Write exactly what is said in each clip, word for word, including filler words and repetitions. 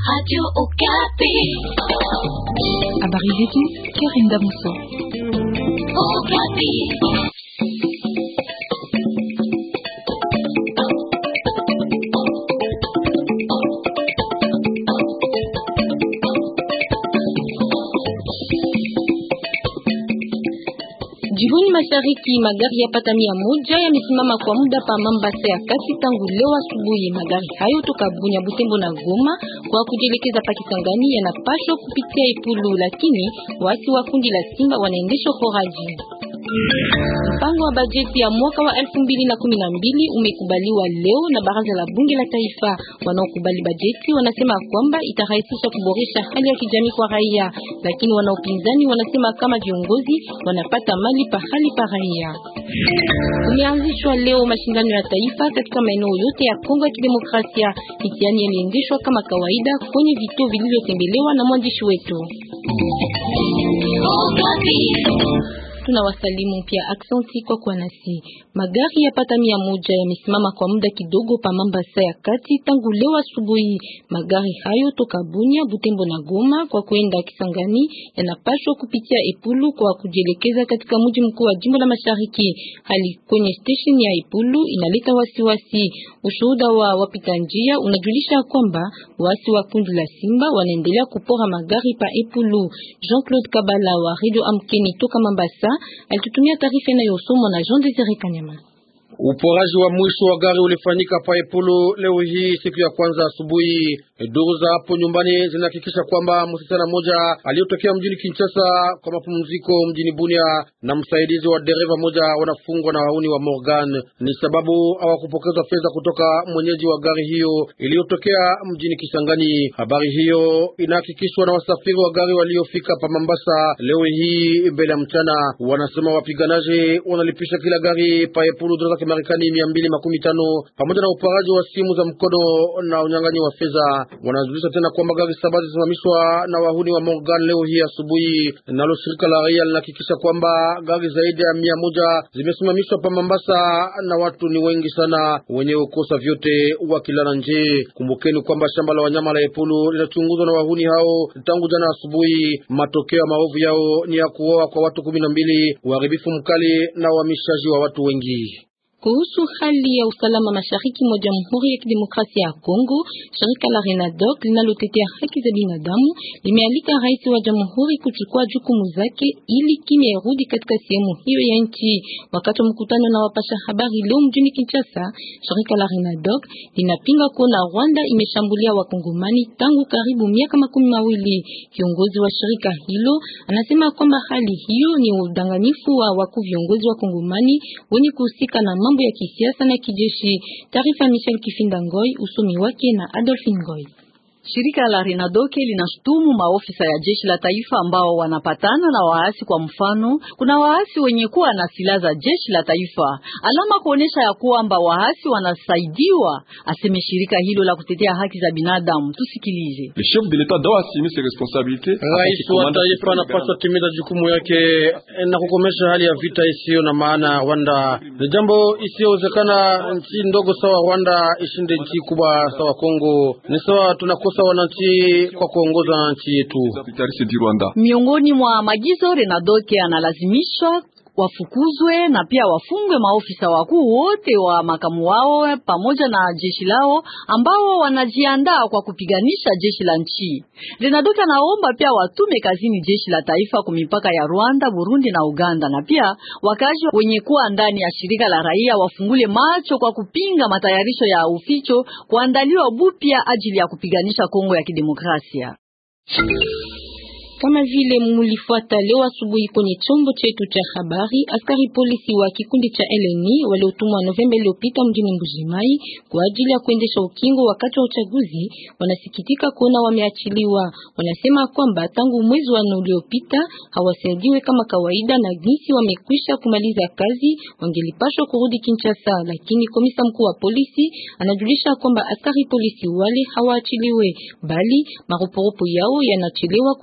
Radio Okapi. Habari zetu, Karim Damoso. Okapi. Jimboni Mashariki, magari yapata mia moja yamesimama kwa muda pa Mambasa ya kati tangu leo asubuhi. Magari hayo toka Bunya, Butembo na Goma kwa kujielekeza pa Kisangani yanapaswa kupitia Ipulu, lakini watu wa kundi la Simba wanaendesha uporaji. Mpango wa bajeti ya mwaka wa elfu mbili na kumi na mbili umekubaliwa leo na baraza la bunge la taifa. Wanaokubali bajeti wanasema kwamba itarahisisha kuboresha hali ya kijamii kwa raia, lakini wanaopinzani wanasema kama viongozi wanapata mali pa hali pa raia. Umeanzishwa leo mashindano ya taifa katika maeneo yote ya Kongo ya Kidemokrasia. Mitihani iliendeshwa kama kawaida kwenye vituo vilivyotembelewa na mwandishi wetu. Tunawasalimu pia aksanti kwa kuwa nasi. Magari yapata mia moja yamesimama kwa muda kidogo pa Mambasa ya kati tangu leo asubuhi. Magari hayo toka Bunya, Butembo na Goma kwa kuenda Kisangani yanapaswa kupitia Ipulu kwa kujielekeza katika mji mkuu wa jimbo la Mashariki. Hali kwenye station ya Ipulu inaleta wasiwasi. Ushuhuda wa wapita njia unajulisha kwamba wasi wa kundi la Simba wanaendelea kupora magari pa Ipulu. Jean-Claude Kabala wa Radio Amkeni toka Mambasa alitutumia taarifa inayosomwa na Jean Desire Kanyama. Uporaji wa mwisho wa gari ulifanyika pa Ipulu leo hii siku ya kwanza asubuhi. Duru za hapo nyumbani zinahakikisha kwamba msichana mmoja aliyotokea mjini Kinshasa kwa mapumziko mjini Bunia na msaidizi wa dereva moja wanafungwa na wauni wa Morgan. Ni sababu hawakupokezwa fedha kutoka mwenyeji wa gari hiyo iliyotokea mjini Kisangani. Habari hiyo inahakikishwa na wasafiri wa gari waliofika pa Mambasa leo hii mbele ya mchana. Wanasema wapiganaji wanalipisha kila gari pa Ipulu dola za Marekani mia mbili makumi tano pamoja na uparaji wa simu za mkono na unyang'anyi wa fedha. Wanazulisha tena kwamba gari saba zisimamishwa na wahuni wa Morgan leo hii asubuhi. Nalo shirika la raia linahakikisha kwamba gari zaidi ya mia moja zimesimamishwa pa Mambasa na watu ni wengi sana wenye ukosa vyote wakilala nje. Kumbukeni kwamba shamba la wanyama la Ipulu linachunguzwa na wahuni hao tangu jana asubuhi. Matokeo ya maovu yao ni ya kuoa kwa watu kumi na mbili, uharibifu mkali na uhamishaji wa watu wengi. Kuhusu hali ya usalama mashariki mwa Jamhuri ya Kidemokrasia ya Kongo, shirika la Renadoc linalotetea haki za binadamu limealika rais wa Jamhuri kuchukua jukumu zake ili kimya irudi katika sehemu hiyo ya nchi. Wakati wa mkutano na wapasha habari leo mjini Kinshasa, shirika la Renadoc linapinga kuona Rwanda imeshambulia wakongomani tangu karibu miaka makumi mawili. Kiongozi wa shirika hilo anasema kwamba hali hiyo ni udanganyifu wa wakuu viongozi wa kongomani wenye kuhusika na ya kisiasa na kijeshi. Taarifa Michel Kifinda Ngoi, usomi wake na Adolphine Ngoi. Shirika la Renadoke linashutumu maofisa ya jeshi la taifa ambao wanapatana na waasi. Kwa mfano, kuna waasi wenye kuwa na silaha za jeshi la taifa, alama kuonesha ya kwamba waasi wanasaidiwa, aseme shirika hilo la kutetea haki za binadamu. Tusikilize. Le chef de l'État doit assumer ses responsabilités. Rais wa taifa anapaswa timiza jukumu yake na kukomesha hali ya vita isiyo na maana ya Rwanda. Ni jambo isiyowezekana nchi ndogo sawa Rwanda ishinde nchi kubwa sawa Kongo. Ni sawa tunakosa wananchi kwa kuongoza nchi yetu. Miongoni mwa magizo, Renadoke analazimishwa wafukuzwe na pia wafungwe maofisa wakuu wote wa makamu wao pamoja na jeshi lao ambao wanajiandaa kwa kupiganisha jeshi la nchi. Renadoke anaomba pia watume kazini jeshi la taifa kwa mipaka ya Rwanda, Burundi na Uganda, na pia wakazi wenye kuwa ndani ya shirika la raia wafungule macho kwa kupinga matayarisho ya uficho kuandaliwa bupya ajili ya kupiganisha Kongo ya Kidemokrasia. Kama vile mulifuata leo asubuhi kwenye chombo chetu cha habari, askari polisi wa kikundi cha L N I waliotumwa Novemba iliyopita mjini Mbujimai kwa ajili ya kuendesha ukingo wakati wa uchaguzi wanasikitika kuona wameachiliwa. Wanasema kwamba tangu mwezi wa nne uliopita hawasaidiwe kama kawaida na jinsi wamekwisha kumaliza kazi wangelipashwa kurudi Kinshasa, lakini komisa mkuu wa polisi anajulisha kwamba askari polisi wale hawaachiliwe bali maroporopo yao yanachelewa kutumwa.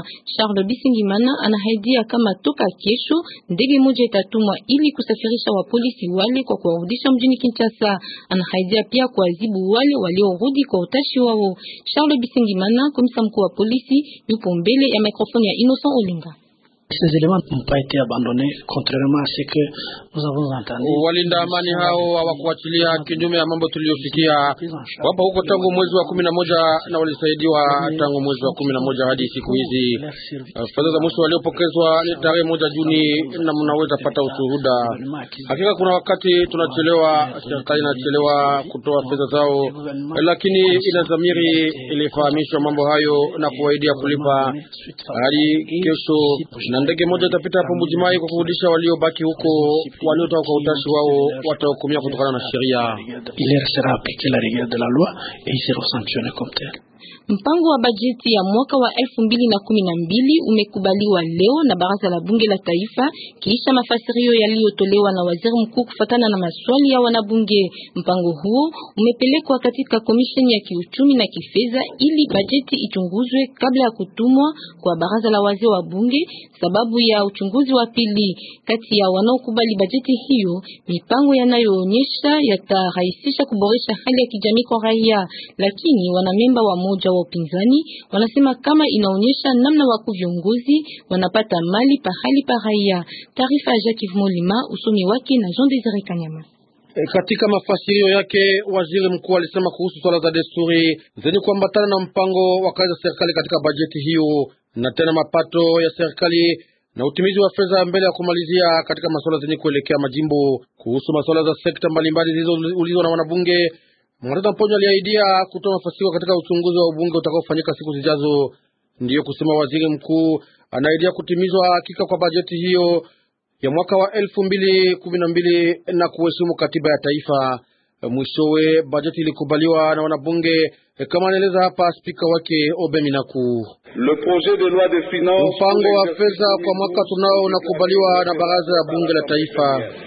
Charles Bisingimana anahaidia kama toka kesho ndege moja itatumwa ili kusafirisha wa polisi wale kwa kuwarudisha mjini Kinshasa. Anahaidia pia kuadhibu wale waliorudi kwa utashi wao. Charles Bisingimana, komisa mkuu wa polisi, yupo mbele ya mikrofoni ya Innocent Olinga. Ces éléments n'ont pas été abandonnés, contrairement à ce que nous avons entendu. Walinda amani hao hawakuachilia kinyume ya mambo tuliyosikia. Wapo huko tangu mwezi wa kumi na moja na walisaidiwa tangu mwezi wa kumi na moja hadi siku hizi. Fedha za mwisho waliopokezwa ni tarehe moja Juni na mnaweza pata ushuhuda. Hakika kuna wakati tunachelewa, serikali inachelewa kutoa fedha zao, lakini inazamiri ilifahamishwa mambo hayo na kuahidia kulipa hadi kesho. Na ndege moja itapita hapo Mbujimai kwa kurudisha waliobaki huko, waliotoka kwa utashi wao watahukumiwa kutokana na sheria. Il sera appliqué la rigueur de la loi et il sera sanctionné comme tel. Mpango wa bajeti ya mwaka wa elfu mbili na kumi na mbili umekubaliwa leo na baraza la bunge la taifa kisha mafasirio yaliyotolewa na waziri mkuu kufatana na maswali ya wanabunge. Mpango huo umepelekwa katika komisheni ya kiuchumi na kifedha ili bajeti ichunguzwe kabla ya kutumwa kwa baraza la wazee wa bunge. Sababu ya uchunguzi wa pili, kati ya wanaokubali bajeti hiyo, mipango yanayoonyesha yatarahisisha kuboresha hali ya kijamii kwa raia, lakini wanamemba wa moja wa upinzani wanasema kama inaonyesha namna wa viongozi wanapata mali pahali pa raia. Taarifa ya Jacques Molima, usomi wake na Jean Désiré Kanyama. Katika mafasirio yake, waziri mkuu alisema kuhusu swala za desturi zenye kuambatana na mpango wa kazi za serikali katika bajeti hiyo, na tena mapato ya serikali na utimizi wa fedha mbele ya kumalizia katika masuala zenye kuelekea majimbo. Kuhusu masuala za sekta mbalimbali zilizoulizwa na wanabunge, Mwanatata Mponyo aliahidia kutoa mafasiro katika uchunguzi wa ubunge utakaofanyika siku zijazo. Ndiyo kusema waziri mkuu anaidia kutimizwa hakika kwa bajeti hiyo ya mwaka wa elfu mbili kumi na mbili na kuheshimu katiba ya taifa. Mwishowe bajeti ilikubaliwa na wanabunge kama anaeleza hapa spika wake Obeminaku. Le projet de loi de finances, mpango wa fedha kwa mwaka tunao unakubaliwa na baraza ya bunge la taifa.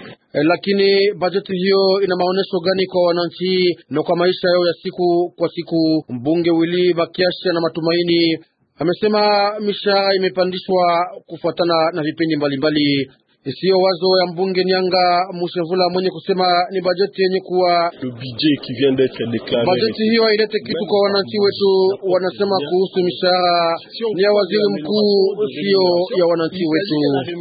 Lakini bajeti hiyo ina maonesho gani kwa wananchi na kwa maisha yao ya siku kwa siku? Mbunge Willy Makiasha na Matumaini amesema mishahara imepandishwa kufuatana na vipindi mbalimbali. Sio wazo ya mbunge Nyanga Mushevula mwenye kusema ni bajeti yenye kuwa bajeti hiyo hailete kitu kwa wananchi wetu. Wanasema kuhusu mishahara ni ya waziri mkuu, sio ya wananchi wetu.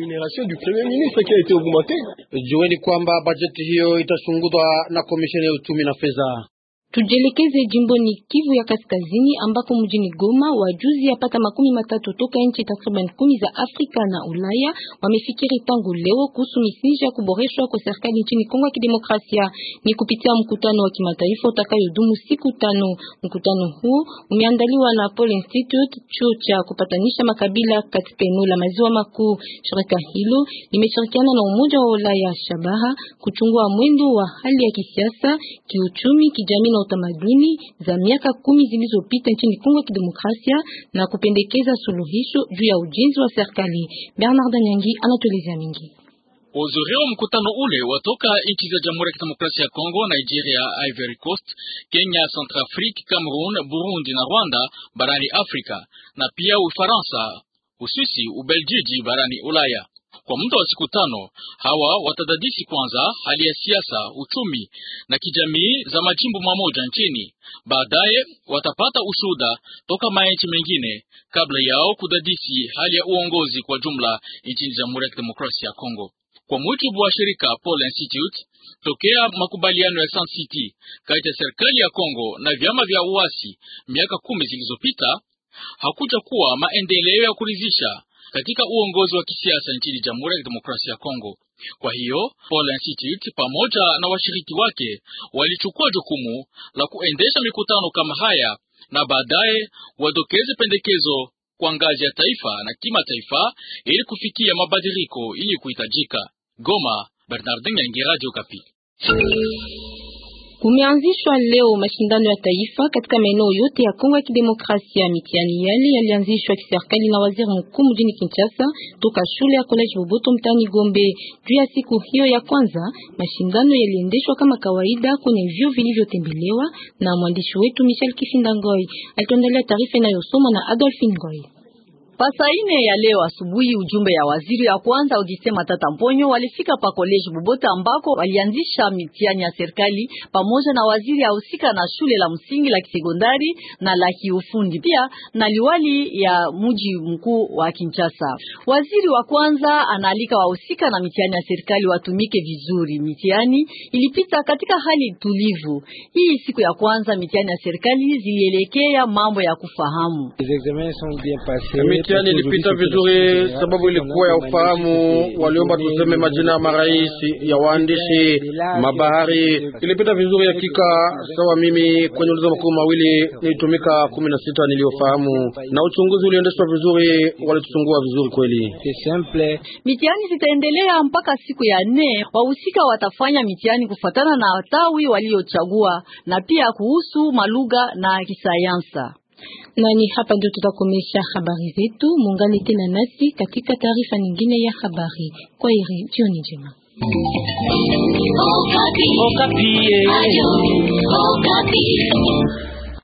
Jueni kwamba bajeti hiyo itachunguzwa na komisheni ya uchumi na fedha. Tujelekeze jimboni Kivu ya Kaskazini ambako mjini Goma wajuzi yapata makumi matatu toka nchi takriban kumi za Afrika na Ulaya wamefikiri tangu leo kuhusu misingi ya kuboreshwa kwa serikali nchini Kongo ya Kidemokrasia. Ni kupitia mkutano wa kimataifa utakayodumu siku tano. Mkutano huu umeandaliwa na Paul Institute, chuo cha kupatanisha makabila katika eneo la Maziwa Makuu. Shirika hilo limeshirikiana na Umoja wa Ulaya shabaha kuchungua mwendo wa hali ya kisiasa, kiuchumi, kijamii na utamaduni za miaka kumi zilizopita nchini Kongo ya Kidemokrasia na kupendekeza suluhisho juu ya ujenzi wa serikali. Bernard Nyangi anatueleza mingi. Uzurio mkutano ule watoka nchi za Jamhuri ya Kidemokrasia ya Kongo, Nigeria, Ivory Coast, Kenya, Centrafrique, Cameroon, Burundi na Rwanda barani Afrika, na pia Ufaransa, Uswisi, Ubeljiji barani Ulaya. Kwa muda wa siku tano, hawa watadadisi kwanza hali ya siasa, uchumi na kijamii za majimbo mamoja nchini. Baadaye watapata ushuhuda toka maenchi mengine kabla yao kudadisi hali ya uongozi kwa jumla nchini Jamhuri ya Kidemokrasia ya Kongo. Kwa mujibu wa shirika Paul Institute, tokea makubaliano ya Sun City kati ya serikali ya Kongo na vyama vya uasi miaka kumi zilizopita, hakuja kuwa maendeleo ya kuridhisha katika uongozi wa kisiasa nchini Jamhuri ya Kidemokrasia ya Kongo. Kwa hiyo, Paul Institute pamoja na washiriki wake walichukua jukumu la kuendesha mikutano kama haya na baadaye wadokeze pendekezo kwa ngazi ya taifa na kimataifa ili kufikia mabadiliko ili kuhitajika. Goma, Bernardin Nyangi, Radio Okapi. Kumeanzishwa leo mashindano ya taifa katika maeneo yote ya Kongo ya Kidemokrasia. Mitihani yale yalianzishwa kiserikali na waziri mkuu mjini Kinshasa toka shule ya College Boboto mtani Gombe. Juu ya siku hiyo ya kwanza, mashindano yaliendeshwa kama kawaida kwenye vyuo vilivyotembelewa na mwandishi wetu Michel Kifindangoi. Alituandalia taarifa inayosomwa na Adolphine Ngoy. Pasaine ya leo asubuhi, ujumbe ya waziri ya kwanza Augustin Matata Mponyo walifika pa college Bubota ambako walianzisha mitihani ya serikali pamoja na waziri ahusika na shule la msingi la kisekondari na la kiufundi, pia na liwali ya mji mkuu wa Kinshasa. Waziri wa kwanza anaalika wahusika na mitihani ya serikali watumike vizuri. Mitihani ilipita katika hali tulivu. Hii siku ya kwanza mitihani ya serikali zilielekea mambo ya kufahamu. Mitihani ilipita vizuri sababu ilikuwa ya ufahamu. Waliomba tuseme majina ya marais, ya waandishi, mabahari. Ilipita vizuri hakika. Sawa, mimi kwenye ulizo makuu mawili nilitumika kumi na sita niliofahamu, na uchunguzi uliendeshwa vizuri, walituchungua vizuri kweli. Mitihani zitaendelea mpaka siku ya nne. Wahusika watafanya mitihani kufuatana na tawi waliochagua na pia kuhusu malugha na kisayansa. Na ni hapa ndio tutakomesha habari zetu. Muungane tena nasi katika taarifa nyingine ya habari. Kwa heri, jioni njema. Okapi. Okapi. Ayo. Okapi.